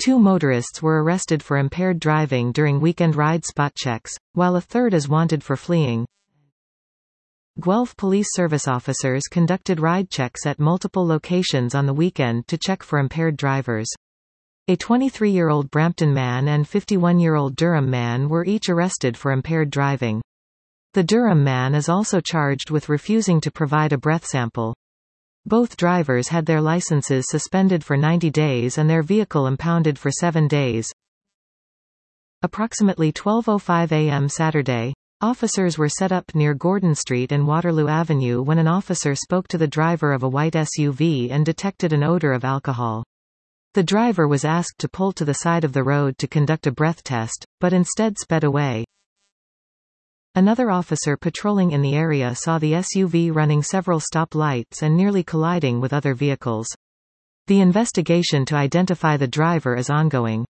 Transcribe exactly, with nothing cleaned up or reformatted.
Two motorists were arrested for impaired driving during weekend ride spot checks, while a third is wanted for fleeing. Guelph Police Service officers conducted ride checks at multiple locations on the weekend to check for impaired drivers. A twenty-three-year-old Brampton man and fifty-one-year-old Durham man were each arrested for impaired driving. The Durham man is also charged with refusing to provide a breath sample. Both drivers had their licenses suspended for ninety days and their vehicle impounded for seven days. Approximately twelve oh five a m Saturday, officers were set up near Gordon Street and Waterloo Avenue when an officer spoke to the driver of a white S U V and detected an odor of alcohol. The driver was asked to pull to the side of the road to conduct a breath test, but instead sped away. Another officer patrolling in the area saw the S U V running several stop lights and nearly colliding with other vehicles. The investigation to identify the driver is ongoing.